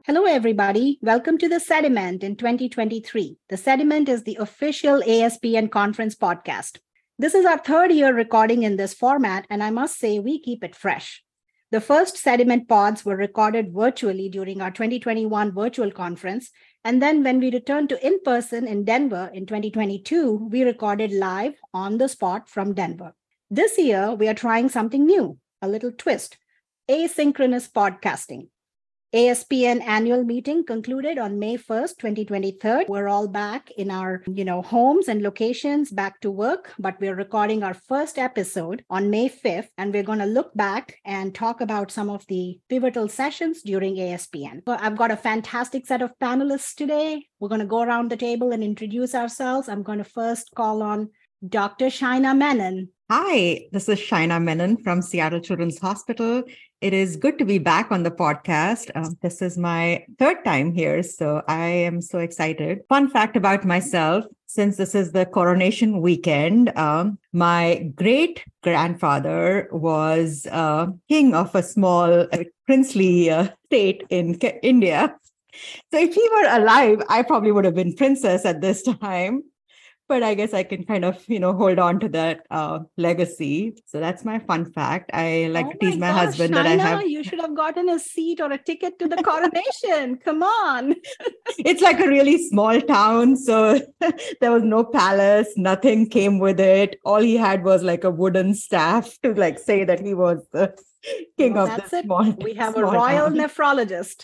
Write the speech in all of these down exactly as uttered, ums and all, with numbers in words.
Hello, everybody. Welcome to the Sediment in twenty twenty-three. The Sediment is the official A S P N conference podcast. This is our third year recording in this format, and I must say we keep it fresh. The first Sediment pods were recorded virtually during our twenty twenty-one virtual conference, and then when we returned to in-person in Denver in twenty twenty-two, we recorded live on the spot from Denver. This year, we are trying something new, a little twist, asynchronous podcasting. A S P N annual meeting concluded on May first, twenty twenty-three. We're all back in our, you know, homes and locations, back to work, but we're recording our first episode on May fifth, and we're going to look back and talk about some of the pivotal sessions during A S P N. So I've got a fantastic set of panelists today. We're going to go around the table and introduce ourselves. I'm going to first call on Doctor Shaina Menon. Hi, this is Shaina Menon from Seattle Children's Hospital. It is good to be back on the podcast. Um, this is my third time here, so I am so excited. Fun fact about myself, since this is the coronation weekend, um, my great-grandfather was uh, king of a small uh, princely uh, state in K- India. So if he were alive, I probably would have been princess at this time. But I guess I can kind of, you know, hold on to that uh, legacy. So that's my fun fact. I like oh to tease my, my gosh, husband Shaina, that I have. You should have gotten a seat or a ticket to the coronation. Come on. It's like a really small town. So there was no palace. Nothing came with it. All he had was like a wooden staff to like say that he was the king well, of that's the it. small We have small a royal town. nephrologist.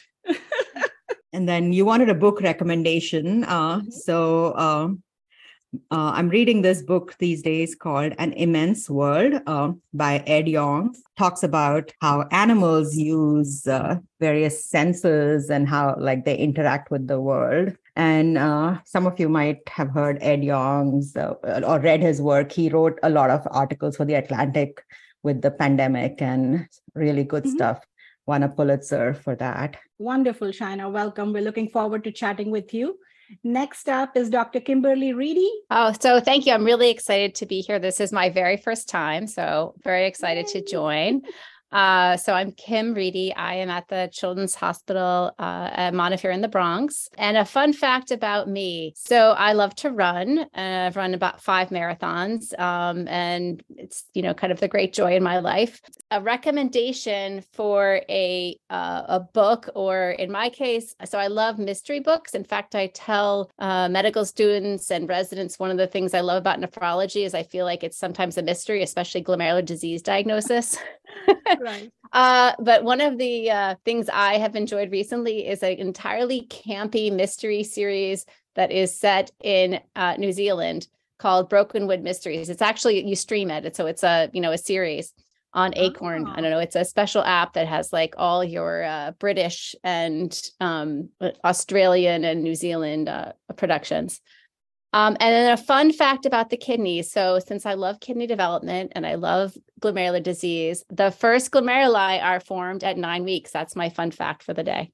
And then you wanted a book recommendation. Uh, Mm-hmm. so... Um, Uh, I'm reading this book these days called An Immense World uh, by Ed Yong. Talks about how animals use uh, various senses and how like they interact with the world. And uh, some of you might have heard Ed Yong's uh, or read his work. He wrote a lot of articles for The Atlantic with the pandemic and really good mm-hmm. stuff. Won a Pulitzer for that. Wonderful, Shaina. Welcome. We're looking forward to chatting with you. Next up is Doctor Kimberly Reedy. Oh, so thank you. I'm really excited to be here. This is my very first time, so very excited Yay. to join. Uh, so I'm Kim Reedy. I am at the Children's Hospital uh, at Montefiore in the Bronx. And a fun fact about me. So I love to run. Uh, I've run about five marathons. Um, and it's, you know, kind of the great joy in my life. A recommendation for a, uh, a book, or in my case, so I love mystery books. In fact, I tell uh, medical students and residents, one of the things I love about nephrology is I feel like it's sometimes a mystery, especially glomerular disease diagnosis. Right. Uh, but one of the uh, things I have enjoyed recently is an entirely campy mystery series that is set in uh, New Zealand called Brokenwood Mysteries. It's actually, you stream it. So it's a, you know, a series on Acorn. Oh. I don't know. It's a special app that has like all your uh, British and um, Australian and New Zealand uh, productions. Um, and then a fun fact about the kidneys. So since I love kidney development and I love glomerular disease, the first glomeruli are formed at nine weeks. That's my fun fact for the day.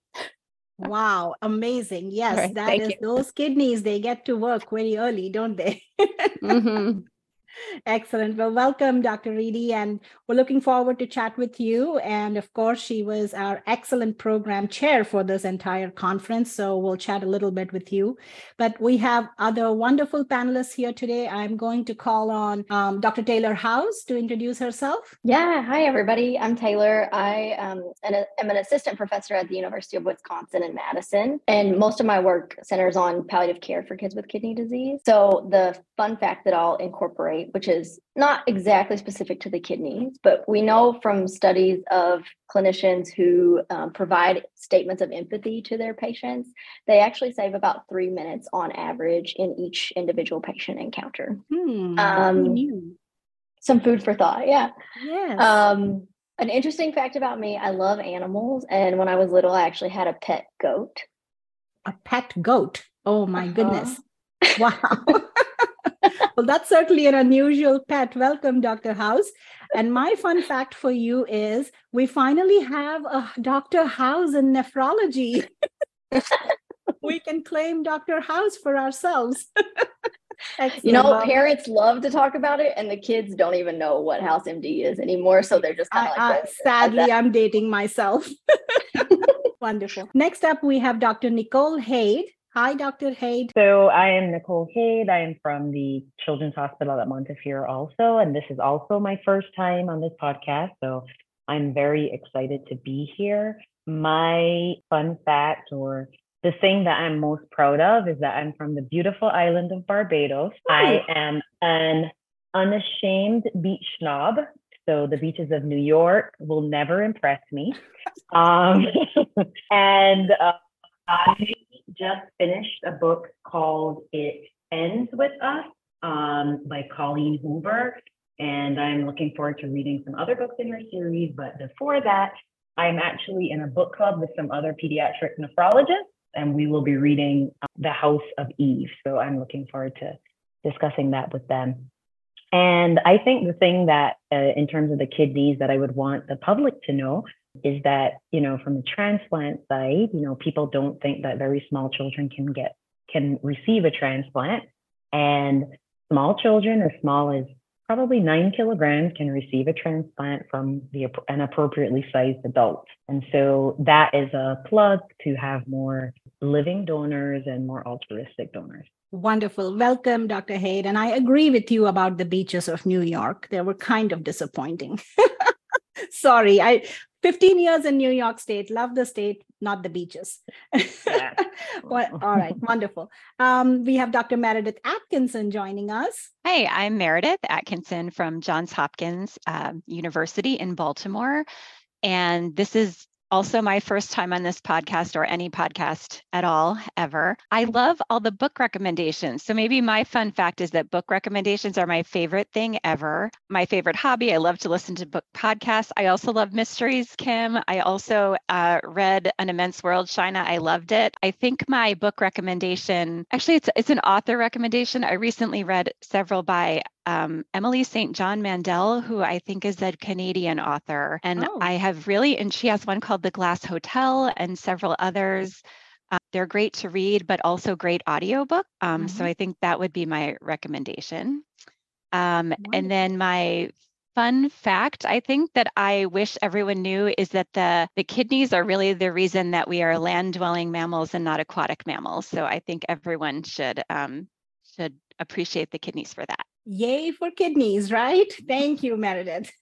Wow. Amazing. Yes, right, that is you. those kidneys, they get to work very early, don't they? mm-hmm. Excellent. Well, welcome, Doctor Reedy, and we're looking forward to chat with you. And of course, she was our excellent program chair for this entire conference, so we'll chat a little bit with you. But we have other wonderful panelists here today. I'm going to call on um, Doctor Taylor House to introduce herself. Yeah. Hi, everybody. I'm Taylor. I um, am an assistant professor at the University of Wisconsin in Madison, and most of my work centers on palliative care for kids with kidney disease. So the fun fact that I'll incorporate, which is not exactly specific to the kidneys, but we know from studies of clinicians who um, provide statements of empathy to their patients, they actually save about three minutes on average in each individual patient encounter. Hmm. Um, some food for thought, yeah. Yes. Um, an interesting fact about me, I love animals. And when I was little, I actually had a pet goat. A pet goat? Oh my uh-huh. goodness. Wow. Well, that's certainly an unusual pet. Welcome, Doctor House. And my fun fact for you is we finally have a Doctor House in nephrology. We can claim Doctor House for ourselves. Excellent. You know, parents love to talk about it, and the kids don't even know what House M D is anymore. So they're just kind of like, I, I, sadly, I'm dating myself. Wonderful. Next up, we have Doctor Nicole Haid. Hi, Doctor Haid. So I am Nicole Haid. I am from the Children's Hospital at Montefiore also, and this is also my first time on this podcast. So I'm very excited to be here. My fun fact, or the thing that I'm most proud of, is that I'm from the beautiful island of Barbados. Ooh. I am an unashamed beach snob. So the beaches of New York will never impress me. Um, and uh, I just finished a book called It Ends With Us um, by Colleen Hoover. And I'm looking forward to reading some other books in her series. But before that, I'm actually in a book club with some other pediatric nephrologists, and we will be reading The House of Eve. So I'm looking forward to discussing that with them. And I think the thing that, uh, in terms of the kidneys, that I would want the public to know is that, you know, from the transplant side, you know, people don't think that very small children can get, can receive a transplant. And small children, as small as probably nine kilograms, can receive a transplant from the, an appropriately sized adult. And so that is a plug to have more living donors and more altruistic donors. Wonderful. Welcome, Doctor Haid. And I agree with you about the beaches of New York. They were kind of disappointing. Sorry, I fifteen years in New York State, love the state, not the beaches. Yeah. Well, all right, wonderful. Um, we have Doctor Meredith Atkinson joining us. Hi, I'm Meredith Atkinson from Johns Hopkins um, University in Baltimore. And this is also my first time on this podcast, or any podcast at all, ever. I love all the book recommendations. So maybe my fun fact is that book recommendations are my favorite thing ever. My favorite hobby. I love to listen to book podcasts. I also love mysteries, Kim. I also uh, read An Immense World, China. I loved it. I think my book recommendation, actually it's, it's an author recommendation. I recently read several by Um, Emily Saint John Mandel, who I think is a Canadian author. And Oh. I have really, and she has one called The Glass Hotel and several others. Uh, they're great to read, but also great audiobook. Um, Mhm. So I think that would be my recommendation. Um, and then my fun fact, I think that I wish everyone knew, is that the, the kidneys are really the reason that we are land-dwelling mammals and not aquatic mammals. So I think everyone should um, should appreciate the kidneys for that. Yay for kidneys, right? Thank you, Meredith.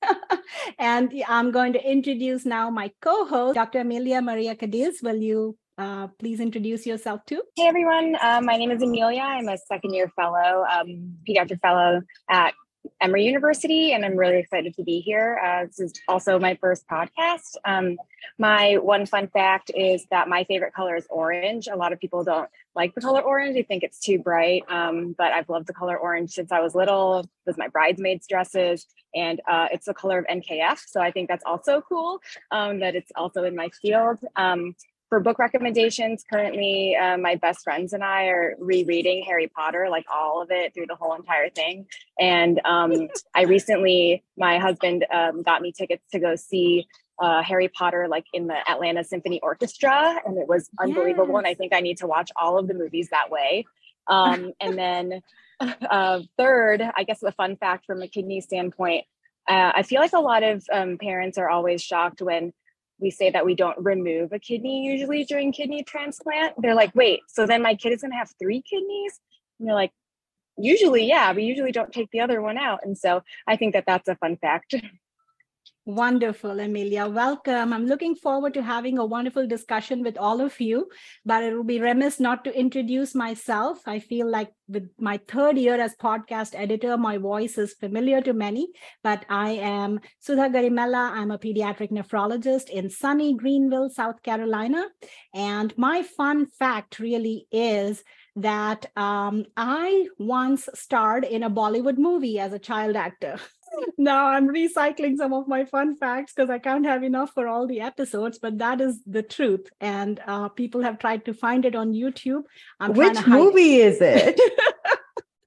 And I'm going to introduce now my co-host, Doctor Amelia Maria Cadiz. Will you uh, please introduce yourself too? Hey, everyone. Uh, my name is Amelia. I'm a second year fellow, um, pediatric fellow at Emory University, and I'm really excited to be here. Uh, this is also my first podcast. Um, my one fun fact is that my favorite color is orange. A lot of people don't like the color orange. They think it's too bright, um, but I've loved the color orange since I was little. It was my bridesmaids' dresses, and uh, it's the color of N K F. So I think that's also cool um, that it's also in my field. Um, For book recommendations, currently uh, my best friends and I are rereading Harry Potter, like all of it through the whole entire thing. And um, I recently, my husband um, got me tickets to go see uh, Harry Potter, like in the Atlanta Symphony Orchestra, and it was unbelievable. Yes. And I think I need to watch all of the movies that way. Um, and then uh, third, I guess the fun fact from a kidney standpoint, uh, I feel like a lot of um, parents are always shocked when we say that we don't remove a kidney usually during kidney transplant. They're like, wait, so then my kid is gonna have three kidneys? And you're like, usually, yeah, we usually don't take the other one out. And so I think that that's a fun fact. Wonderful, Amelia. Welcome. I'm looking forward to having a wonderful discussion with all of you, but it will be remiss not to introduce myself. I feel like with my third year as podcast editor, my voice is familiar to many, but I am Sudha Garimella. I'm a pediatric nephrologist in sunny Greenville, South Carolina. And my fun fact really is that um, I once starred in a Bollywood movie as a child actor. Now I'm recycling some of my fun facts because I can't have enough for all the episodes, but that is the truth. And uh, people have tried to find it on YouTube. I'm Which trying to hide movie it. is it?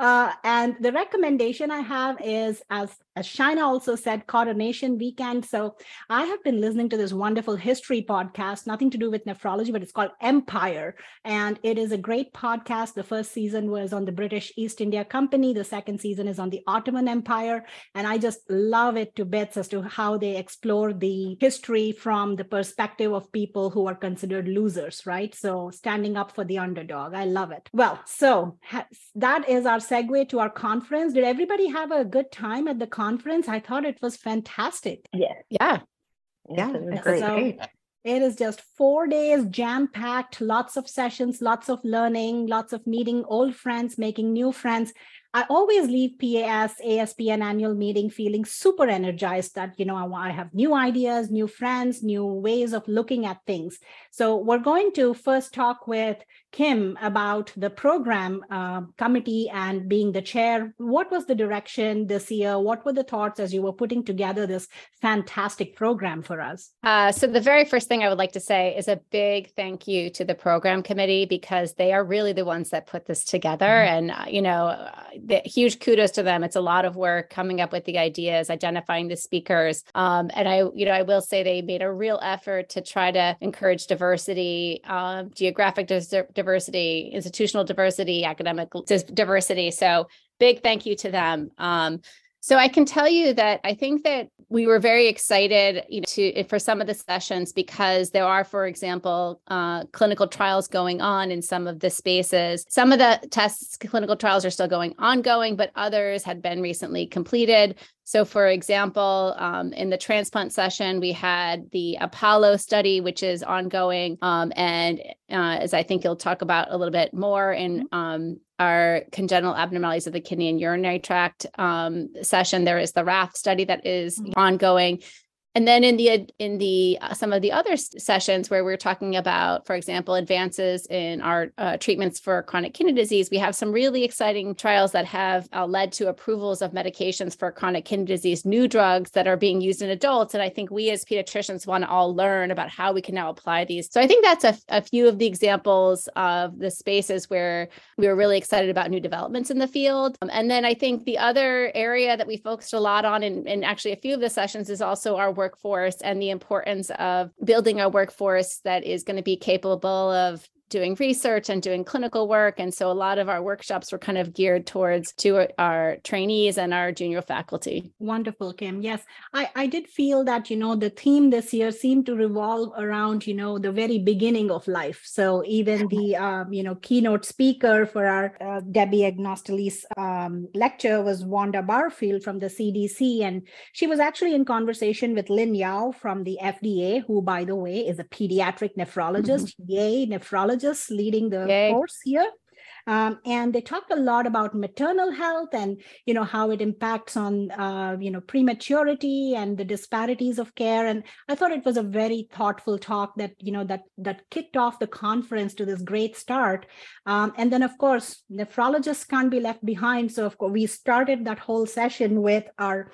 Uh, and the recommendation I have is, as, as Shaina also said, Coronation Weekend. So I have been listening to this wonderful history podcast, nothing to do with nephrology, but it's called Empire. And it is a great podcast. The first season was on the British East India Company. The second season is on the Ottoman Empire. And I just love it to bits as to how they explore the history from the perspective of people who are considered losers, right? So standing up for the underdog. I love it. Well, so ha- that is our segue to our conference. Did everybody have a good time at the conference? I thought it was fantastic. Yes. Yeah. Yeah, Yes, it was it's great. So great. it is just four days jam-packed, lots of sessions, lots of learning, lots of meeting old friends, making new friends. I always leave P A S, A S P N annual meeting feeling super energized that, you know, I, I have new ideas, new friends, new ways of looking at things. So we're going to first talk with Kim about the program uh, committee and being the chair. What was the direction this year? What were the thoughts as you were putting together this fantastic program for us? Uh, so the very first thing I would like to say is a big thank you to the program committee, because they are really the ones that put this together. Mm-hmm. And, uh, you know, uh, the huge kudos to them. It's a lot of work coming up with the ideas, identifying the speakers. Um, and I, you know, I will say they made a real effort to try to encourage diversity, um, geographic dis- diversity, institutional diversity, academic diversity. So big thank you to them. Um, So I can tell you that I think that we were very excited, you know, to for some of the sessions, because there are, for example, uh, clinical trials going on in some of the spaces. Some of the tests, clinical trials are still going ongoing, but others had been recently completed. So, for example, um, in the transplant session, we had the Apollo study, which is ongoing. Um, and uh, as I think you'll talk about a little bit more in um, our congenital abnormalities of the kidney and urinary tract um, session, there is the R A F study that is mm-hmm. ongoing. And then in the in the uh, some of the other sessions where we're talking about, for example, advances in our uh, treatments for chronic kidney disease, we have some really exciting trials that have uh, led to approvals of medications for chronic kidney disease, new drugs that are being used in adults. And I think we as pediatricians want to all learn about how we can now apply these. So I think that's a, a few of the examples of the spaces where we were really excited about new developments in the field. Um, and then I think the other area that we focused a lot on in, in actually a few of the sessions is also our work workforce and the importance of building a workforce that is going to be capable of doing research and doing clinical work. And so a lot of our workshops were kind of geared towards to our trainees and our junior faculty. Wonderful, Kim. Yes, I, I did feel that, you know, the theme this year seemed to revolve around, you know, the very beginning of life. So even the, um, you know, keynote speaker for our uh, Debbie Agnostoli's um, lecture was Wanda Barfield from the C D C. And she was actually in conversation with Lynn Yao from the F D A, who, by the way, is a pediatric nephrologist. Mm-hmm. Yay, nephrologist. Leading the Yay. Course here. Um, and they talked a lot about maternal health and, you know, how it impacts on, uh, you know, prematurity and the disparities of care. And I thought it was a very thoughtful talk that, you know, that that kicked off the conference to this great start. Um, and then, of course, nephrologists can't be left behind. So, of course, we started that whole session with our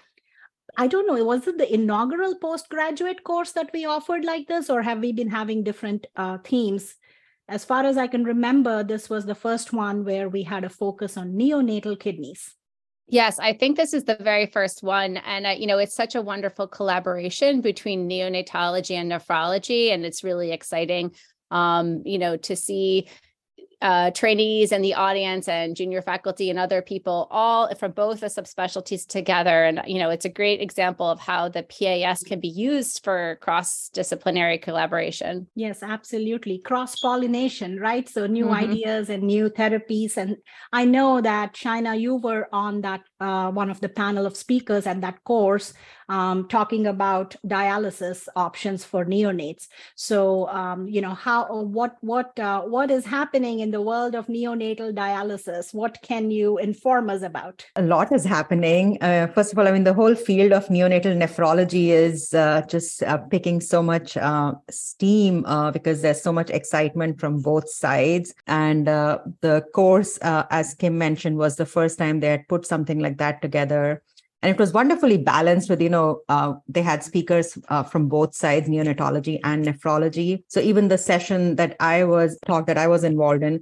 I don't know, was it the inaugural postgraduate course that we offered like this, or have we been having different uh, themes? As far as I can remember, this was the first one where we had a focus on neonatal kidneys. Yes, I think this is the very first one. And, uh, you know, it's such a wonderful collaboration between neonatology and nephrology. And it's really exciting, um, you know, to see Uh, trainees and the audience and junior faculty and other people all from both the subspecialties together. And, you know, it's a great example of how the P A S can be used for cross-disciplinary collaboration. Yes, absolutely. Cross-pollination, right? So new mm-hmm. ideas and new therapies. And I know that, Shaina, you were on that uh, one of the panel of speakers at that course um, talking about dialysis options for neonates. So, um, you know, how, what, what, uh, what is happening in the world of neonatal dialysis? What can you inform us about? A lot is happening. Uh, first of all, I mean, the whole field of neonatal nephrology is uh, just uh, picking so much uh, steam uh, because there's so much excitement from both sides. And uh, the course, uh, as Kim mentioned, was the first time they had put something like that together. And it was wonderfully balanced with, you know, uh, they had speakers uh, from both sides, neonatology and nephrology. So even the session that I was talk that I was involved in,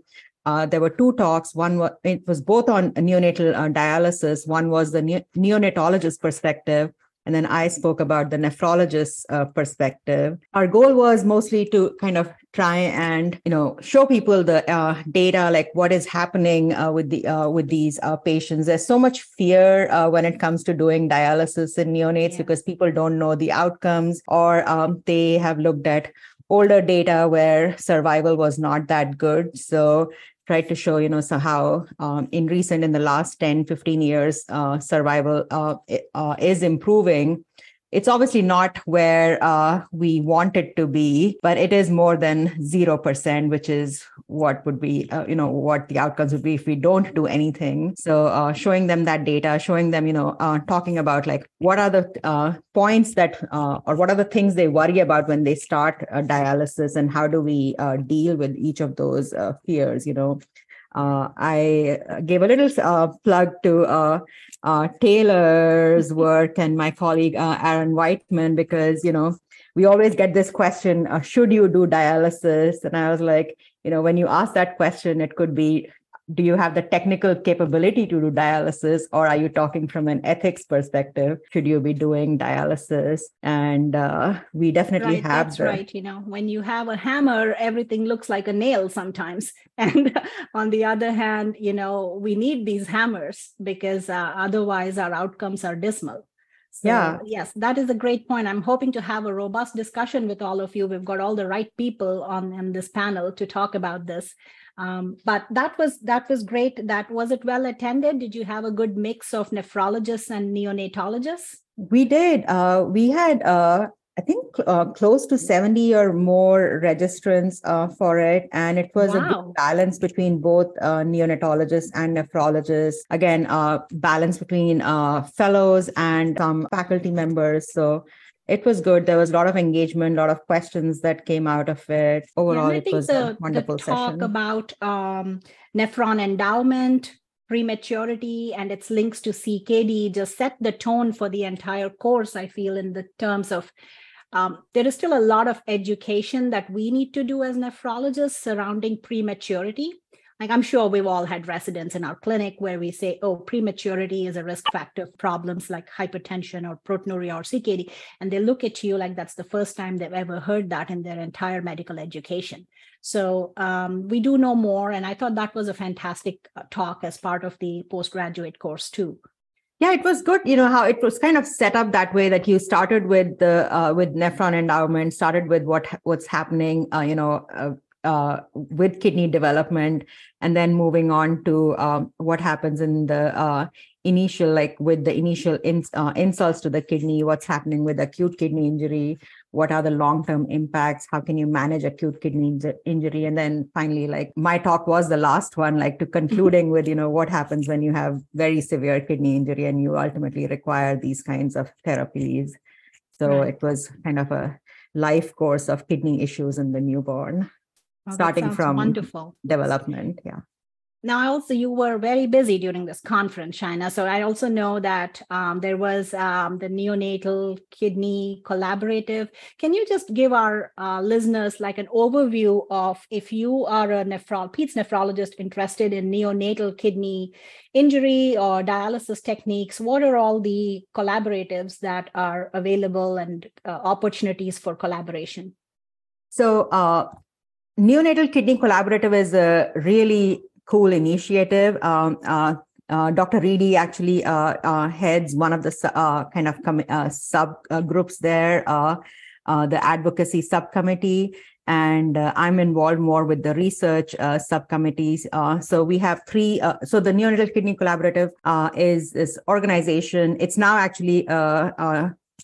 Uh, there were two talks. One was, it was both on neonatal uh, dialysis. One was the ne- neonatologist perspective, and then I spoke about the nephrologist uh, perspective. Our goal was mostly to kind of try and, you know, show people the uh, data, like what is happening uh, with the uh, with these uh, patients. There's so much fear uh, when it comes to doing dialysis in neonates yeah. because people don't know the outcomes, or um, they have looked at older data where survival was not that good. So tried to show, you know, so how um, in recent, in the last ten, fifteen years, uh, survival uh, uh, is improving. It's obviously not where uh, we want it to be, but it is more than zero percent, which is what would be, uh, you know, what the outcomes would be if we don't do anything. So uh, showing them that data, showing them, you know, uh, talking about like, what are the uh, points that, uh, or what are the things they worry about when they start uh, dialysis, and how do we uh, deal with each of those uh, fears, you know. Uh, I gave a little uh, plug to uh, uh, Taylor's work and my colleague uh, Aaron Whiteman, because, you know, we always get this question, uh, should you do dialysis? And I was like, you know, when you ask that question, it could be, do you have the technical capability to do dialysis, or are you talking from an ethics perspective? Should you be doing dialysis? And uh, we definitely right, have that's the... right. You know, when you have a hammer, everything looks like a nail sometimes. And on the other hand, you know, we need these hammers because uh, otherwise our outcomes are dismal. So, yeah. yes, that is a great point. I'm hoping to have a robust discussion with all of you. We've got all the right people on, on this panel to talk about this. Um, but that was that was great. That was it well attended? Did you have a good mix of nephrologists and neonatologists? We did. Uh, we had, uh, I think, uh, close to seventy or more registrants uh, for it. And it was wow. a good balance between both uh, neonatologists and nephrologists. Again, uh, balance between uh, fellows and some faculty members. So it was good. There was a lot of engagement, a lot of questions that came out of it. Overall, yeah, it was the, a wonderful the talk session. About um, nephron endowment, prematurity, and its links to C K D just set the tone for the entire course, I feel, in the terms of um, there is still a lot of education that we need to do as nephrologists surrounding prematurity. Like, I'm sure we've all had residents in our clinic where we say, oh, prematurity is a risk factor for problems like hypertension or proteinuria or C K D. And they look at you like that's the first time they've ever heard that in their entire medical education. So um, we do know more. And I thought that was a fantastic talk as part of the postgraduate course too. Yeah, it was good. You know, how it was kind of set up that way that you started with the uh, with nephron endowment, started with what what's happening, uh, you know, uh, Uh, with kidney development, and then moving on to um, what happens in the uh, initial, like with the initial ins- uh, insults to the kidney, what's happening with acute kidney injury, what are the long-term impacts, how can you manage acute kidney in- injury, and then finally, like my talk was the last one, like to concluding with, you know, what happens when you have very severe kidney injury and you ultimately require these kinds of therapies. So right. It was kind of a life course of kidney issues in the newborn. Oh, starting from wonderful. development. Yeah. Now, also, you were very busy during this conference, Shaina. So I also know that um, there was um, the Neonatal Kidney Collaborative. Can you just give our uh, listeners like an overview of, if you are a nephro- peds nephrologist interested in neonatal kidney injury or dialysis techniques, what are all the collaboratives that are available and uh, opportunities for collaboration? So, uh, Neonatal Kidney Collaborative is a really cool initiative. Um, uh, uh, Doctor Reedy actually uh, uh, heads one of the uh, kind of com- uh, sub uh, groups there, uh, uh, the advocacy subcommittee, and uh, I'm involved more with the research uh, subcommittees. Uh, so we have three. Uh, so the Neonatal Kidney Collaborative uh, is this organization. It's now actually uh, uh,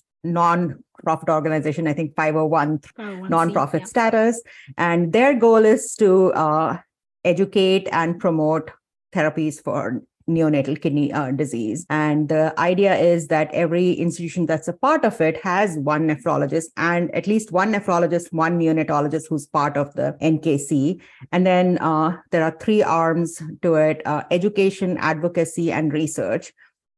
non-profit organization, I think five oh one oh, non-profit yeah. status. And their goal is to uh, educate and promote therapies for neonatal kidney uh, disease. And the idea is that every institution that's a part of it has one nephrologist, and at least one nephrologist, one neonatologist who's part of the N K C. And then uh, there are three arms to it, uh, education, advocacy, and research.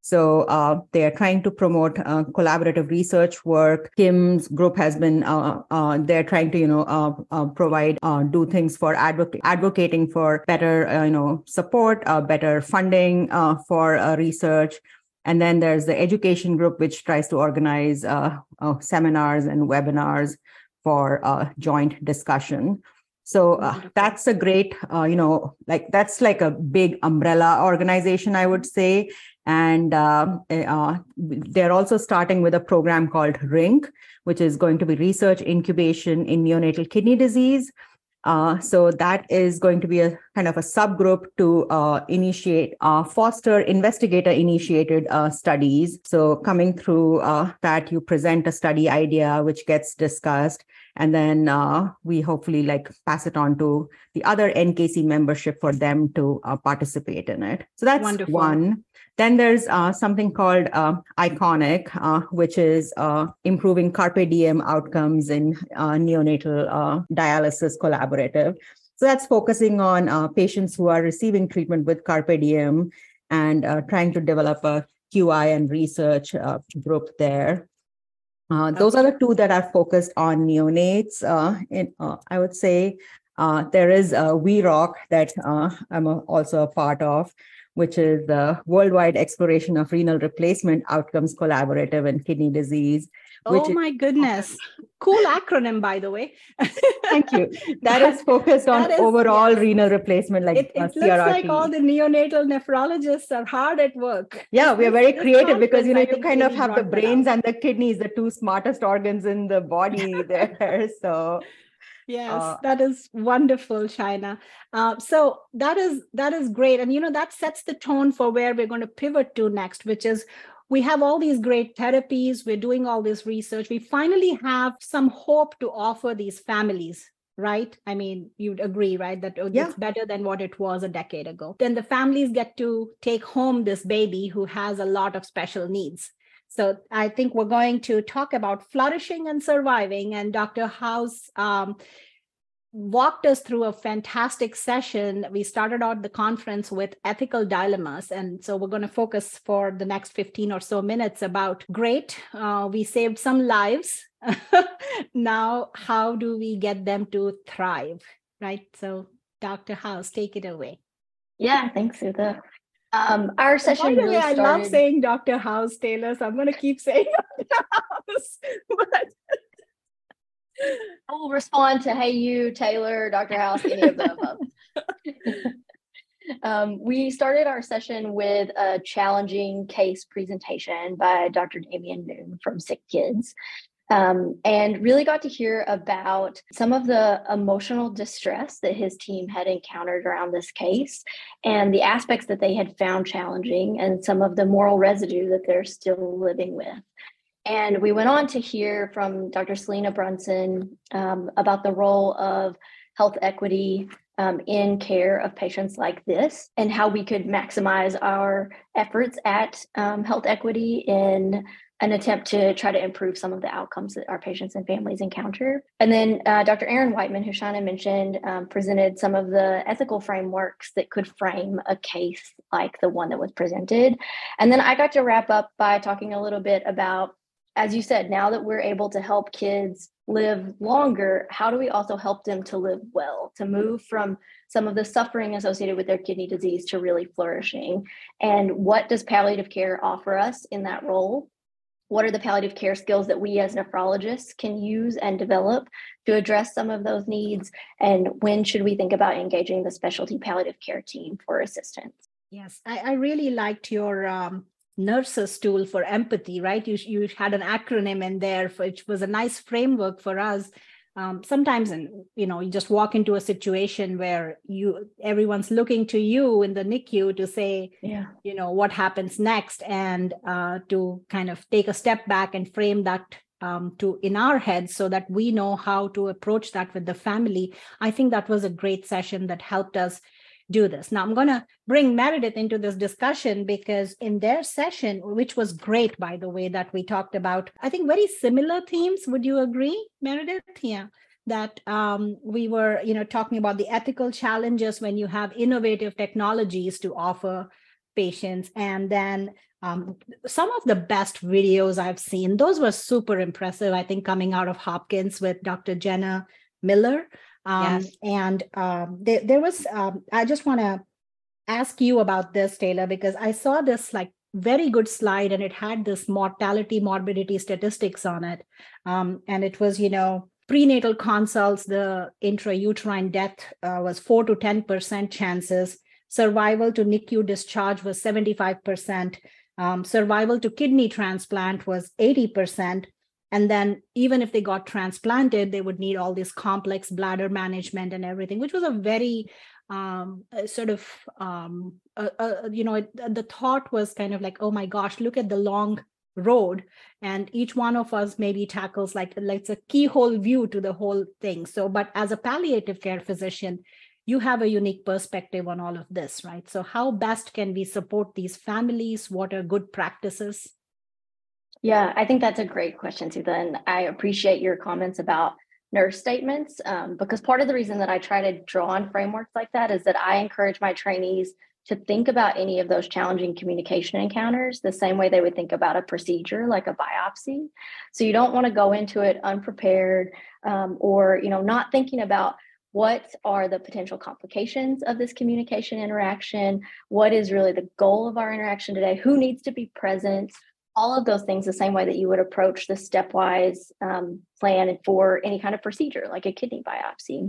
So uh, they are trying to promote uh, collaborative research work. Kim's group has been, uh, uh, they're trying to, you know, uh, uh, provide, uh, do things for advoc- advocating for better, uh, you know, support, uh, better funding uh, for uh, research. And then there's the education group, which tries to organize uh, uh, seminars and webinars for uh, joint discussion. So uh, that's a great, uh, you know, like that's like a big umbrella organization, I would say. And uh, uh, they're also starting with a program called RINC, which is going to be research incubation in neonatal kidney disease. Uh, so that is going to be a kind of a subgroup to uh, initiate, uh, foster investigator-initiated uh, studies. So coming through uh, that, you present a study idea, which gets discussed, and then uh, we hopefully like pass it on to the other N K C membership for them to uh, participate in it. So that's Wonderful. one. Then there's uh, something called uh, ICONIC, uh, which is uh, improving carpe diem outcomes in uh, neonatal uh, dialysis collaborative. So that's focusing on uh, patients who are receiving treatment with carpe diem and uh, trying to develop a Q I and research uh, group there. Uh, those Okay. are the two that are focused on neonates. Uh, in, uh, I would say uh, there is a W E R O C that uh, I'm a, also a part of, which is the Worldwide Exploration of Renal Replacement Outcomes Collaborative in Kidney Disease. Which Oh is, my goodness. Cool acronym, by the way. thank you. That is focused on That is- overall yes. renal replacement, like It, it uh, looks C R R T. like all the neonatal nephrologists are hard at work. Yeah, we are This- very this creative because, you know, conference, I you think, kind of really have the brought that brains out. and the kidneys, the two smartest organs in the body there. So Yes, Uh, that is wonderful, China. Uh, so that is that is great, and you know that sets the tone for where we're going to pivot to next, which is we have all these great therapies. We're doing all this research. We finally have some hope to offer these families, right? I mean, you'd agree, right? That oh, Yeah. it's better than what it was a decade ago. Then the families get to take home this baby who has a lot of special needs. So I think we're going to talk about flourishing and surviving. And Doctor House um, walked us through a fantastic session. We started out the conference with ethical dilemmas. And so we're going to focus for the next fifteen or so minutes about great. Uh, we saved some lives. Now, how do we get them to thrive? Right. So Doctor House, take it away. Yeah, thanks, Sudha. Um, our By session the really way, I started. love saying Doctor House, Taylor, so I'm going to keep saying Doctor House. But I'll respond to hey you, Taylor, Doctor House, any of the above. um, we started our session with a challenging case presentation by Doctor Damian Noon from Sick Kids. Um, and really got to hear about some of the emotional distress that his team had encountered around this case and the aspects that they had found challenging and some of the moral residue that they're still living with. And we went on to hear from Doctor Selena Brunson um, about the role of health equity um, in care of patients like this and how we could maximize our efforts at um, health equity in an attempt to try to improve some of the outcomes that our patients and families encounter. And then uh, Doctor Aaron Whiteman, who Shaina mentioned, um, presented some of the ethical frameworks that could frame a case like the one that was presented. And then I got to wrap up by talking a little bit about, as you said, now that we're able to help kids live longer, how do we also help them to live well, to move from some of the suffering associated with their kidney disease to really flourishing? And what does palliative care offer us in that role? What are the palliative care skills that we as nephrologists can use and develop to address some of those needs? And when should we think about engaging the specialty palliative care team for assistance? yes, I, I really liked your um, nurses tool for empathy, right? You, you had an acronym in there, for, which was a nice framework for us. Um, sometimes, in, you know, you just walk into a situation where you everyone's looking to you in the N I C U to say, yeah. you know, what happens next, and uh, to kind of take a step back and frame that um, to in our heads so that we know how to approach that with the family. I think that was a great session that helped us do this. Now, I'm going to bring Meredith into this discussion because in their session, which was great, by the way, that we talked about, I think very similar themes. Would you agree, Meredith? Yeah, that um, we were, you know, talking about the ethical challenges when you have innovative technologies to offer patients, and then Um, some of the best videos I've seen, those were super impressive, I think, coming out of Hopkins with Doctor Jenna Miller. Um, Yes. And um, there, there was, um, I just want to ask you about this, Taylor, because I saw this like very good slide and it had this mortality, morbidity statistics on it. Um, and it was, you know, prenatal consults, the intrauterine death uh, was four to ten percent chances. Survival to N I C U discharge was seventy-five percent. Um, survival to kidney transplant was eighty percent. And then even if they got transplanted, they would need all this complex bladder management and everything, which was a very um, sort of, um, uh, uh, you know, it, the thought was kind of like, oh my gosh, look at the long road. And each one of us maybe tackles like, like it's a keyhole view to the whole thing. So, but as a palliative care physician, you have a unique perspective on all of this, right? So how best can we support these families? What are good practices? Yeah, I think that's a great question, Sudha. And I appreciate your comments about nurse statements, um, because part of the reason that I try to draw on frameworks like that is that I encourage my trainees to think about any of those challenging communication encounters the same way they would think about a procedure like a biopsy. So you don't want to go into it unprepared, um, or, you know, not thinking about what are the potential complications of this communication interaction, what is really the goal of our interaction today, who needs to be present, all of those things the same way that you would approach the stepwise um, plan for any kind of procedure like a kidney biopsy.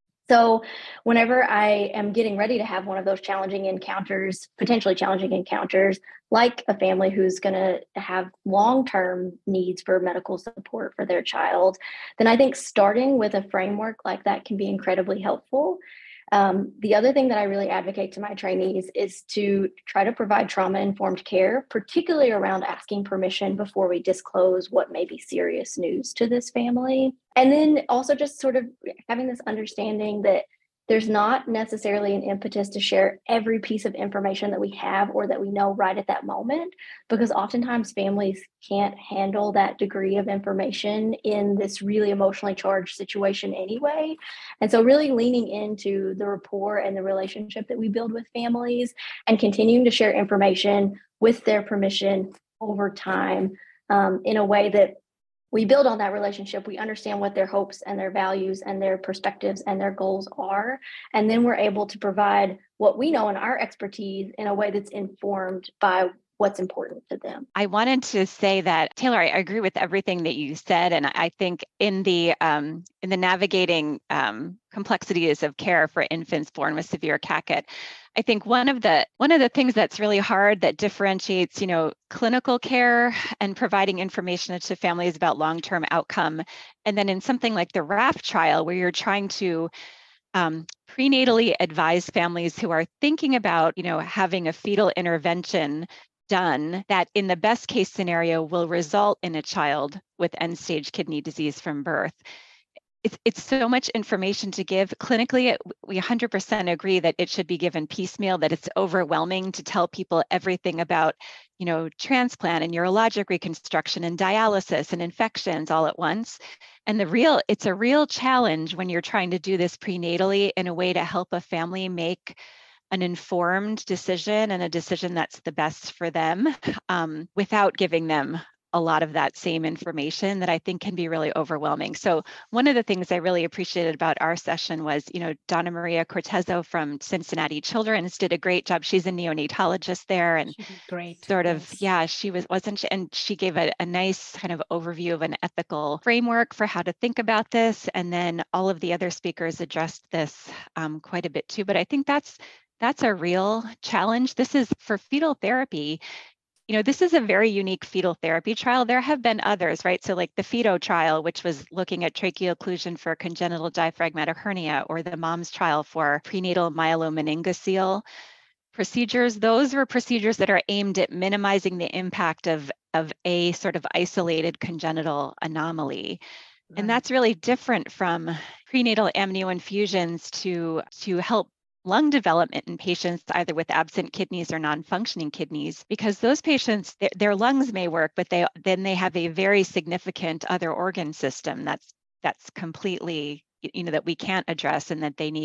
So whenever I am getting ready to have one of those challenging encounters, potentially challenging encounters, like a family who's going to have long-term needs for medical support for their child, then I think starting with a framework like that can be incredibly helpful. Um, the other thing that I really advocate to my trainees is to try to provide trauma-informed care, particularly around asking permission before we disclose what may be serious news to this family. And then also just sort of having this understanding that there's not necessarily an impetus to share every piece of information that we have or that we know right at that moment, because oftentimes families can't handle that degree of information in this really emotionally charged situation anyway. And so really leaning into the rapport and the relationship that we build with families and continuing to share information with their permission over time, um, in a way that we build on that relationship. We understand what their hopes and their values and their perspectives and their goals are. And then we're able to provide what we know in our expertise in a way that's informed by what's important to them. I wanted to say that, Taylor, I agree with everything that you said. And I think in the um, in the navigating um, complexities of care for infants born with severe C A C it, I think one of the one of the things that's really hard that differentiates, you know, clinical care and providing information to families about long-term outcome, and then in something like the R A F trial, where you're trying to um, prenatally advise families who are thinking about, you know, having a fetal intervention done that in the best case scenario will result in a child with end-stage kidney disease from birth. It's, it's so much information to give. Clinically, we one hundred percent agree that it should be given piecemeal, that it's overwhelming to tell people everything about, you know, transplant and urologic reconstruction and dialysis and infections all at once. And the real, it's a real challenge when you're trying to do this prenatally in a way to help a family make an informed decision and a decision that's the best for them, um, without giving them a lot of that same information that I think can be really overwhelming. So one of the things I really appreciated about our session was, you know, Donna Maria Cortezo from Cincinnati Children's did a great job. She's a neonatologist there, and great. sort of, Yes. yeah, she was, wasn't she? And she gave a, a nice kind of overview of an ethical framework for how to think about this. And then all of the other speakers addressed this um, quite a bit too. But I think that's That's a real challenge. This is for fetal therapy. You know, this is a very unique fetal therapy trial. There have been others, right? So like the FETO trial, which was looking at tracheal occlusion for congenital diaphragmatic hernia, or the MOMS trial for prenatal myelomeningocele procedures. Those were procedures that are aimed at minimizing the impact of, of a sort of isolated congenital anomaly. Right. And that's really different from prenatal amnioinfusions to, to help lung development in patients either with absent kidneys or non-functioning kidneys, because those patients, their, their lungs may work, but they then they have a very significant other organ system that's that's completely, you know, that we can't address and that they need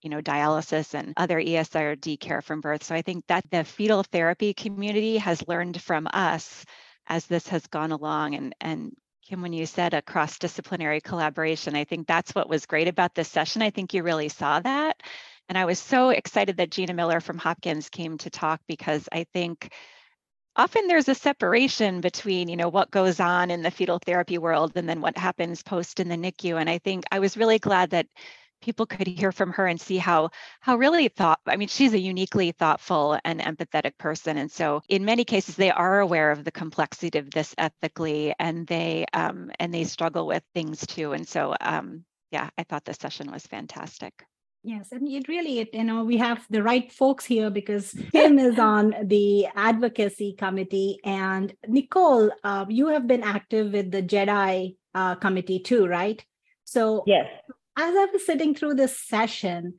you know, dialysis and other E S R D care from birth. So I think that the fetal therapy community has learned from us as this has gone along. And, and Kim, when you said a cross-disciplinary collaboration, I think that's what was great about this session. I think you really saw that. And I was so excited that Gina Miller from Hopkins came to talk, because I think often there's a separation between, you know, what goes on in the fetal therapy world and then what happens post in the N I C U. And I think I was really glad that people could hear from her and see how how really thought, I mean, she's a uniquely thoughtful and empathetic person. And so in many cases, they are aware of the complexity of this ethically, and they um, and they struggle with things too. And so, um, yeah, I thought this session was fantastic. Yes, and it really, it, you know, we have the right folks here, because Kim is on the advocacy committee, and Nicole, uh, you have been active with the JEDI uh, committee too, right? So yes, as I was sitting through this session,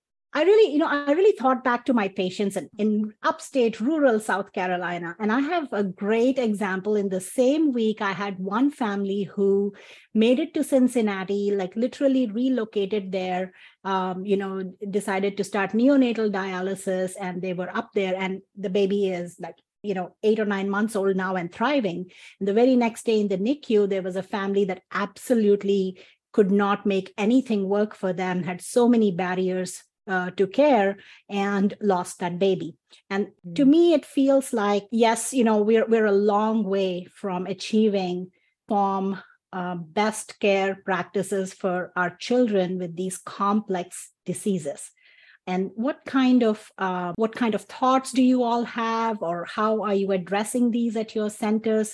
I really, you know, I really thought back to my patients in, in upstate rural South Carolina. And I have a great example. In the same week, I had one family who made it to Cincinnati, like literally relocated there, um, you know, decided to start neonatal dialysis, and they were up there, and the baby is like, you know, eight or nine months old now and thriving. And the very next day in the N I C U, there was a family that absolutely could not make anything work for them, had so many barriers Uh, to care, and lost that baby. And mm. to me, it feels like, yes, you know, we're we're a long way from achieving from uh, best care practices for our children with these complex diseases. And what kind of uh, what kind of thoughts do you all have, or how are you addressing these at your centers?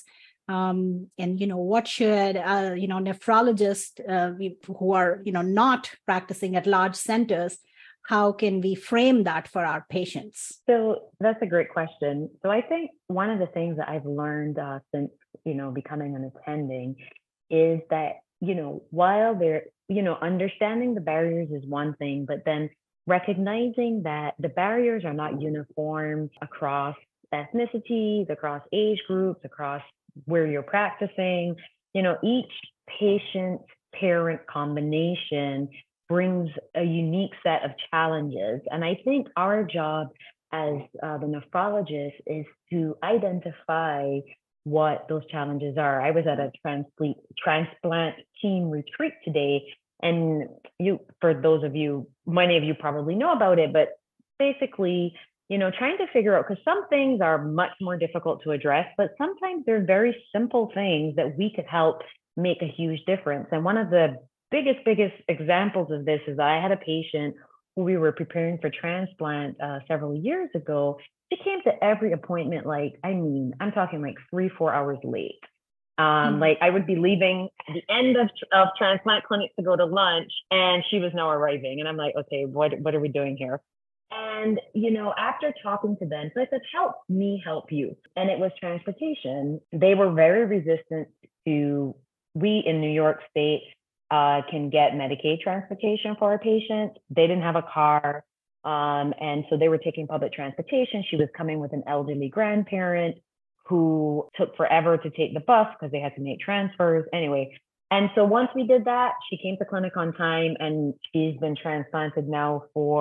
Um, and, you know, what should, uh, you know, nephrologists uh, who are, you know, not practicing at large centers, how can we frame that for our patients? So that's a great question. So I think one of the things that I've learned uh, since, you know, becoming an attending is that, you know, while they're, you know, understanding the barriers is one thing, but then recognizing that the barriers are not uniform across ethnicities, across age groups, across where you're practicing. You know, each patient parent combination brings a unique set of challenges. And I think our job as uh, the nephrologist is to identify what those challenges are. I was at a transplant transplant team retreat today, and you, for those of you, many of you probably know about it, but basically, you know, trying to figure out, because some things are much more difficult to address, but sometimes they're very simple things that we could help make a huge difference. And one of the biggest, biggest examples of this is I had a patient who we were preparing for transplant uh, several years ago. She came to every appointment, like, I mean, I'm talking like three, four hours late. Um, mm-hmm. Like I would be leaving at the end of, of transplant clinic to go to lunch, and she was now arriving. And I'm like, okay, what, what are we doing here? And, you know, after talking to them, so I said, help me help you. And it was transportation. They were very resistant to, we in New York State, Uh, can get Medicaid transportation for our patients. They didn't have a car. Um, and so they were taking public transportation. She was coming with an elderly grandparent who took forever to take the bus because they had to make transfers. Anyway, and so once we did that, she came to clinic on time, and she's been transplanted now for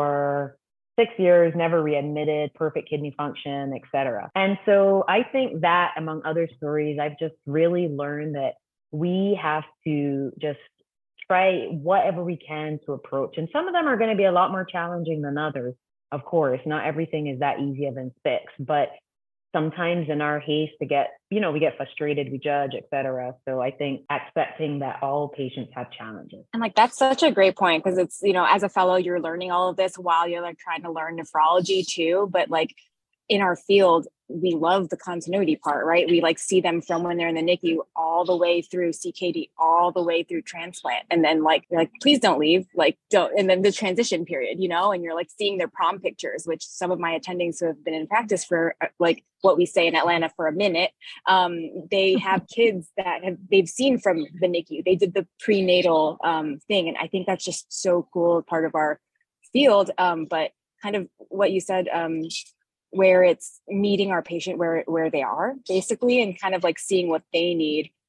six years, never readmitted, perfect kidney function, et cetera. And so I think that, among other stories, I've just really learned that we have to just try whatever we can to approach. And some of them are going to be a lot more challenging than others. Of course, not everything is that easy of a fix, but sometimes in our haste to get, you know, we get frustrated, we judge, et cetera. So I think accepting that all patients have challenges. And like, that's such a great point, because it's, you know, as a fellow, you're learning all of this while you're like trying to learn nephrology too. But like in our field, we love the continuity part, right? We like see them from when they're in the N I C U all the way through C K D, all the way through transplant. And then like, you're like, please don't leave, like don't, and then the transition period, you know, and you're like seeing their prom pictures, which some of my attendings who have been in practice for like what we say in Atlanta for a minute, um, they have kids that have, they've seen from the N I C U, they did the prenatal um, thing. And I think that's just so cool, part of our field. Um, but kind of what you said, um, where it's meeting our patient where where they are basically, and kind of like seeing what they need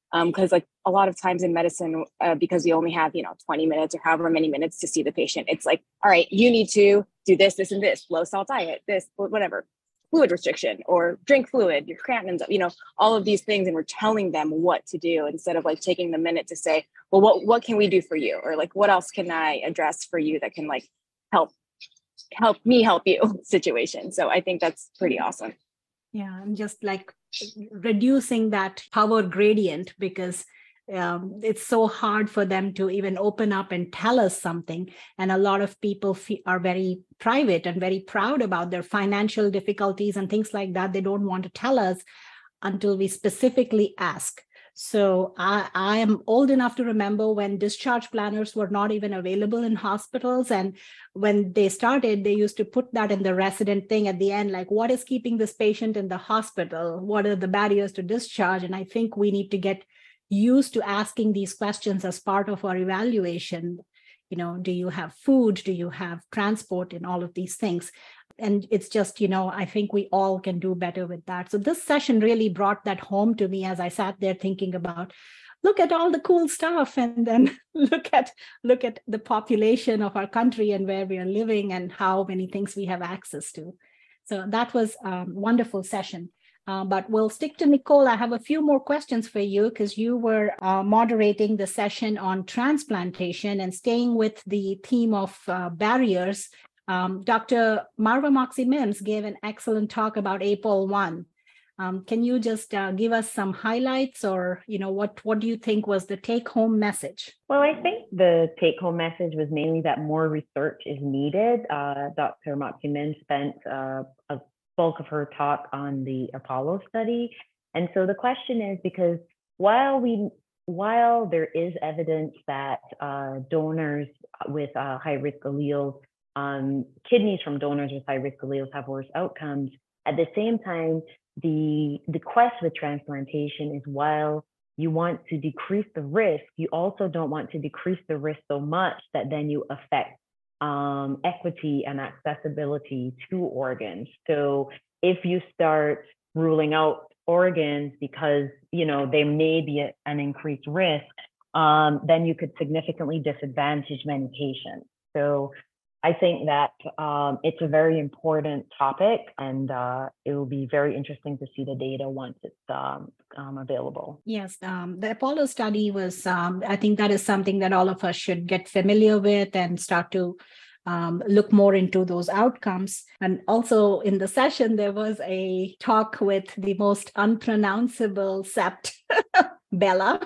Because um, like a lot of times in medicine, uh, because we only have, you know, twenty minutes or however many minutes to see the patient, it's like, all right, you need to do this, this, and this, low salt diet, this, whatever, fluid restriction, or drink fluid, your creatinine's up, you know, all of these things. And we're telling them what to do instead of like taking the minute to say, well, what, what can we do for you? Or like, what else can I address for you that can like help, help me help you situation. So I think that's pretty awesome. Yeah, and just like reducing that power gradient, because um, it's so hard for them to even open up and tell us something. And a lot of people fe- are very private and very proud about their financial difficulties and things like that. They don't want to tell us until we specifically ask. So I, I am old enough to remember when discharge planners were not even available in hospitals. And when they started, they used to put that in the resident thing at the end, like, what is keeping this patient in the hospital? What are the barriers to discharge? And I think we need to get used to asking these questions as part of our evaluation. You know, do you have food? Do you have transport? And all of these things. And it's just, you know, I think we all can do better with that. So this session really brought that home to me as I sat there thinking about, look at all the cool stuff, and then look at look at the population of our country and where we are living and how many things we have access to. So that was a wonderful session. Uh, but we'll stick to Nicole. I have a few more questions for you because you were uh, moderating the session on transplantation and staying with the theme of uh, barriers. Um, Doctor Marwa Moxie-Mims gave an excellent talk about A P O L one. Um, can you just uh, give us some highlights, or, you know, what, what do you think was the take-home message? Well, I think the take-home message was mainly that more research is needed. Uh, Doctor Moxie-Mims spent uh, a bulk of her talk on the Apollo study. And so the question is, because while we while there is evidence that uh, donors with uh, high-risk alleles, Um, kidneys from donors with high-risk alleles have worse outcomes. At the same time, the, the quest with transplantation is, while you want to decrease the risk, you also don't want to decrease the risk so much that then you affect um, equity and accessibility to organs. So if you start ruling out organs because, you know, they may be a, an increased risk, um, then you could significantly disadvantage many patients. So I think that um, it's a very important topic, and uh, it will be very interesting to see the data once it's um, um, available. Yes, um, the Apollo study was, um, I think that is something that all of us should get familiar with and start to um, look more into those outcomes. And also in the session, there was a talk with the most unpronounceable sept, Bella.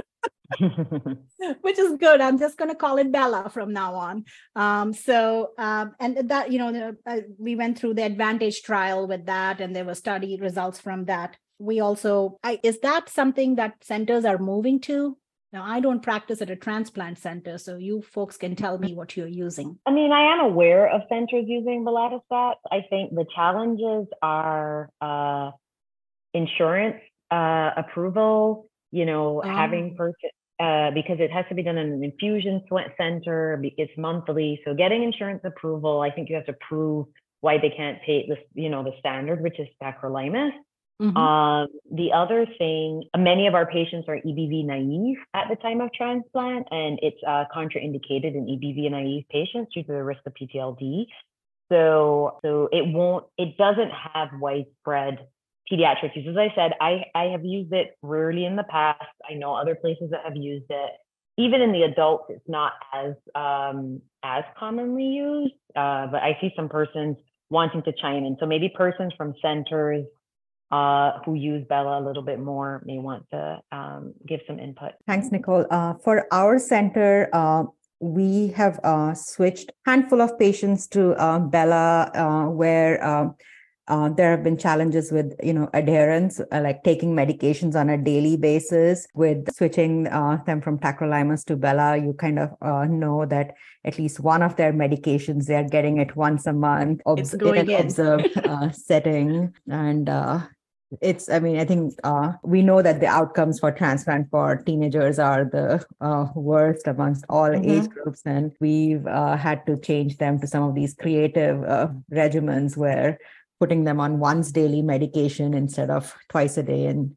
Which is good. I'm just going to call it Bella from now on. Um, so, um, and that, you know, the, uh, we went through the Advantage trial with that, and there were study results from that. We also, I, is that something that centers are moving to? Now, I don't practice at a transplant center, so you folks can tell me what you're using. I mean, I am aware of centers using belatacept. I think the challenges are uh, insurance uh, approval, you know, um, having person. Uh, because it has to be done in an infusion center, it's monthly. So getting insurance approval, I think you have to prove why they can't take this, you know, the standard, which is tacrolimus. Mm-hmm. Um, the other thing, many of our patients are E B V naive at the time of transplant, and it's uh, contraindicated in E B V naive patients due to the risk of P T L D. So, so it won't, it doesn't have widespread pediatric use. As I said, I, I have used it rarely in the past. I know other places that have used it. Even in the adults, it's not as um, as commonly used, uh, but I see some persons wanting to chime in. So maybe persons from centers uh, who use Bella a little bit more may want to um, give some input. Thanks, Nicole. Uh, for our center, uh, we have uh, switched a handful of patients to uh, Bella, uh, where uh, Uh, there have been challenges with, you know, adherence, uh, like taking medications on a daily basis. With switching uh, them from tacrolimus to Bella, you kind of uh, know that at least one of their medications, they're getting it once a month obs- in an in. observed uh, setting. And uh, it's, I mean, I think uh, we know that the outcomes for transplant for teenagers are the uh, worst amongst all mm-hmm. age groups. And we've uh, had to change them to some of these creative uh, regimens where putting them on once daily medication instead of twice a day. And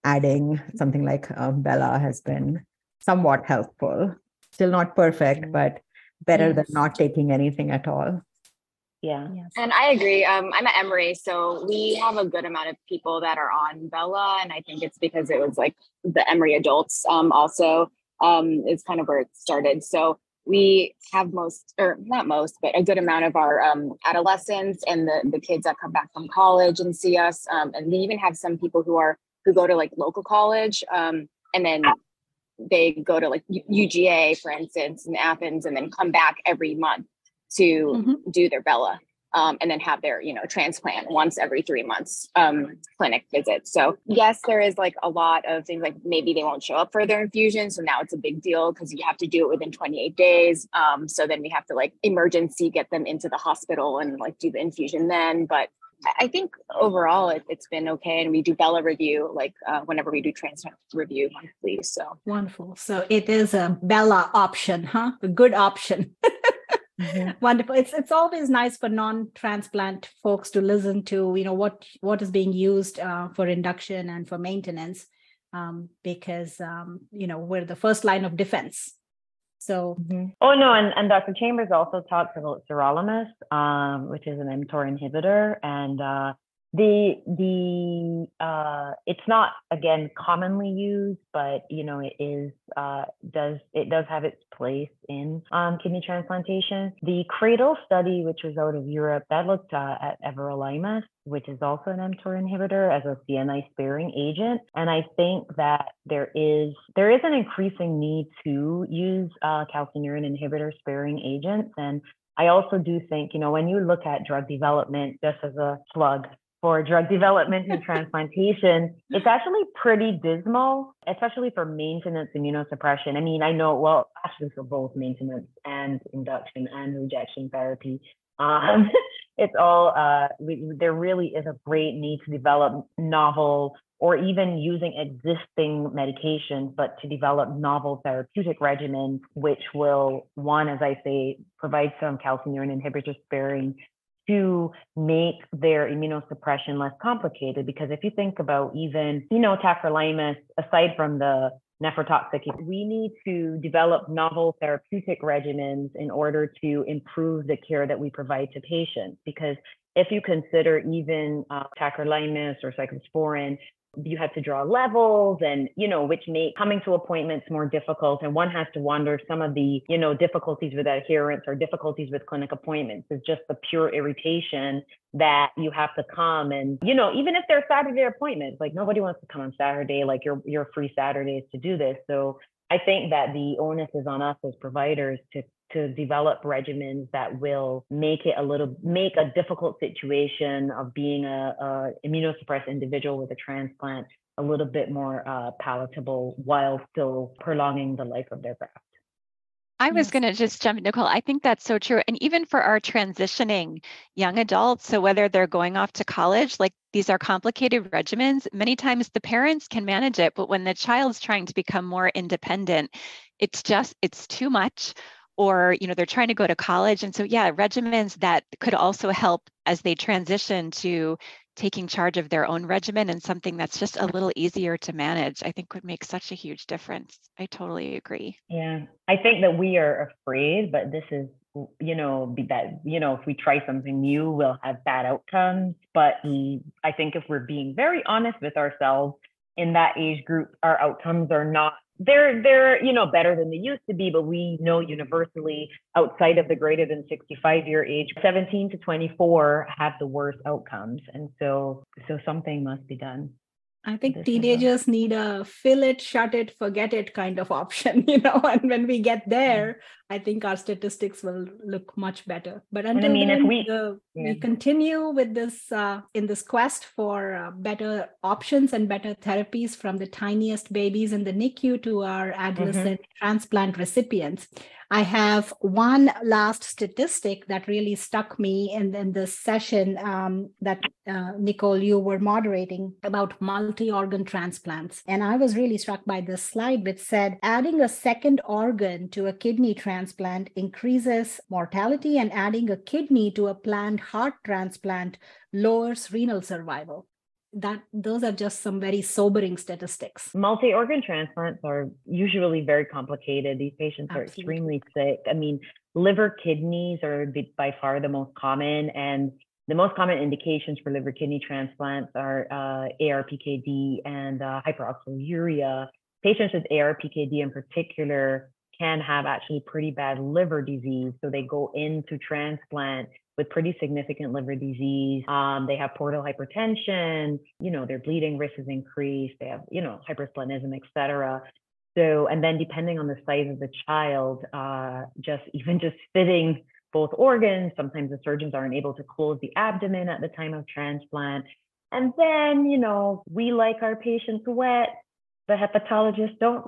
adding something like uh, Bella has been somewhat helpful. Still not perfect, but better Yes. than not taking anything at all. Yeah. Yes. And I agree. Um, I'm at Emory, so we have a good amount of people that are on Bella, and I think it's because it was like the Emory adults um, also um, is kind of where it started. So we have most, or not most, but a good amount of our um, adolescents and the the kids that come back from college and see us, um, and we even have some people who are who go to like local college, um, and then they go to like U G A, for instance, in Athens, and then come back every month to Mhm. do their Bella, um, and then have their, you know, transplant once every three months um, clinic visit. So yes, there is like a lot of things like maybe they won't show up for their infusion. So now it's a big deal because you have to do it within twenty-eight days. Um, so then we have to like emergency get them into the hospital and like do the infusion then. But I think overall it, it's been okay. And we do Bella review like uh, whenever we do transplant review monthly. So Wonderful. So it is a Bella option, huh? A good option. Mhm. Wonderful. It's it's always nice for non-transplant folks to listen to, you know, what what is being used uh, for induction and for maintenance, um, because um, you know, we're the first line of defense. So Mhm. Oh no, and, and Doctor Chambers also talks about sirolimus, um, which is an mTOR inhibitor, and uh, the the uh, it's not again commonly used, but you know it is uh, does it does have its place in um, kidney transplantation. The CRADLE study, which was out of Europe, that looked uh, at everolimus, which is also an mTOR inhibitor, as a C N I sparing agent. And I think that there is there is an increasing need to use uh, calcineurin inhibitor sparing agents. And I also do think, you know, when you look at drug development, just as a plug for drug development and transplantation, it's actually pretty dismal, especially for maintenance immunosuppression. I mean, I know, well, actually for both maintenance and induction and rejection therapy. Um, it's all, uh, we, there really is a great need to develop novel or even using existing medications, but to develop novel therapeutic regimens, which will, one, as I say, provide some calcineurin inhibitor sparing to make their immunosuppression less complicated. Because if you think about even, you know, tacrolimus, aside from the nephrotoxic, we need to develop novel therapeutic regimens in order to improve the care that we provide to patients. Because if you consider even uh, tacrolimus or cyclosporin, you have to draw levels and, you know, which make coming to appointments more difficult. And one has to wonder some of the, you know, difficulties with adherence or difficulties with clinic appointments is just the pure irritation that you have to come. And, you know, even if they're Saturday appointments, like nobody wants to come on Saturday, like you're, you're free Saturdays to do this. So I think that the onus is on us as providers to to develop regimens that will make it a little, make a difficult situation of being a, a immunosuppressed individual with a transplant a little bit more uh, palatable while still prolonging the life of their graft. I was Yes. going to just jump in, Nicole. I think that's so true. And even for our transitioning young adults, so whether they're going off to college, like these are complicated regimens, many times the parents can manage it, but when the child's trying to become more independent, it's just, it's too much. Or, you know, they're trying to go to college. And so, yeah, regimens that could also help as they transition to taking charge of their own regimen and something that's just a little easier to manage, I think would make such a huge difference. I totally agree. Yeah, I think that we are afraid, but this is, you know, be that, you know, if we try something new, we'll have bad outcomes. But mm, I think if we're being very honest with ourselves in that age group, our outcomes are not, they're, they're, you know, better than they used to be, but we know universally outside of the greater than sixty-five year age, seventeen to twenty-four have the worst outcomes. And so, so something must be done. I think This is teenagers need a fill it, shut it, forget it kind of option, you know, and when we get there, I think our statistics will look much better. But And I until mean, if then, we- the, yeah. we continue with this, uh, in this quest for uh, better options and better therapies, from the tiniest babies in the N I C U to our adolescent transplant recipients. I have one last statistic that really stuck me in, in this session um, that uh, Nicole, you were moderating about multi-organ transplants. And I was really struck by this slide, which said adding a second organ to a kidney transplant increases mortality, and adding a kidney to a planned heart transplant lowers renal survival. that those are just some very sobering statistics. Multi-organ transplants are usually very complicated. These patients are Absolutely. extremely sick. I mean, liver kidneys are by far the most common, and the most common indications for liver kidney transplants are uh, A R P K D and uh, hyperoxaluria. Patients with A R P K D in particular can have actually pretty bad liver disease. So they go into transplant with pretty significant liver disease. Um, they have portal hypertension, you know, their bleeding risk is increased. They have, you know, hypersplenism, et cetera. So, and then depending on the size of the child, uh, just even just fitting both organs, sometimes the surgeons aren't able to close the abdomen at the time of transplant. And then, you know, we like our patients wet. The hepatologists don't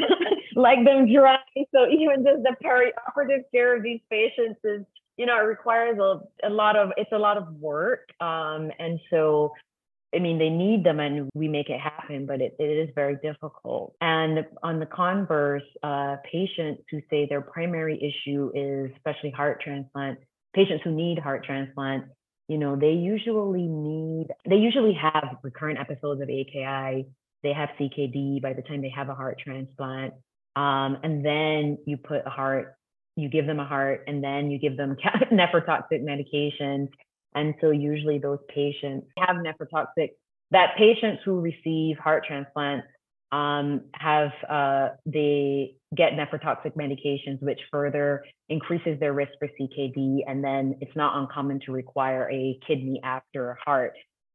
like them dry. So even just the perioperative care of these patients is, you know, it requires a, a lot of, it's a lot of work. Um, and so, I mean, they need them and we make it happen, but it, it is very difficult. And on the converse, uh, patients who say their primary issue is, especially heart transplant, patients who need heart transplant, you know, they usually need, they usually have recurrent episodes of A K I. They have C K D by the time they have a heart transplant. Um, and then you put a heart, you give them a heart, and then you give them nephrotoxic medications. And so usually those patients have nephrotoxic, that patients who receive heart transplant um, have, uh, they get nephrotoxic medications, which further increases their risk for C K D. And then it's not uncommon to require a kidney after a heart.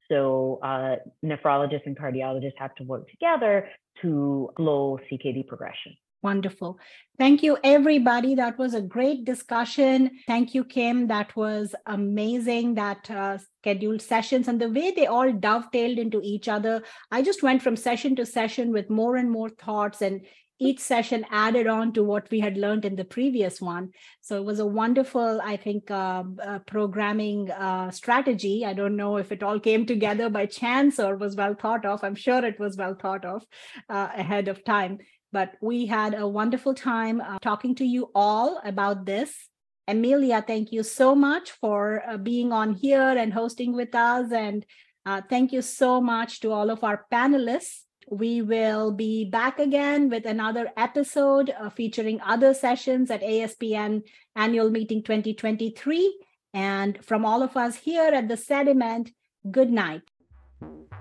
So uh, nephrologists and cardiologists have to work together to slow C K D progression. Wonderful. Thank you, everybody. That was a great discussion. Thank you, Kim. That was amazing, that uh, scheduled sessions and the way they all dovetailed into each other. I just went from session to session with more and more thoughts, and each session added on to what we had learned in the previous one. So it was a wonderful, I think, uh, uh, programming uh, strategy. I don't know if it all came together by chance or was well thought of. I'm sure it was well thought of uh, ahead of time. But we had a wonderful time uh, talking to you all about this. Amelia, thank you so much for uh, being on here and hosting with us. And uh, thank you so much to all of our panelists. We will be back again with another episode uh, featuring other sessions at A S P N Annual Meeting twenty twenty-three. And from all of us here at the Sediment, good night.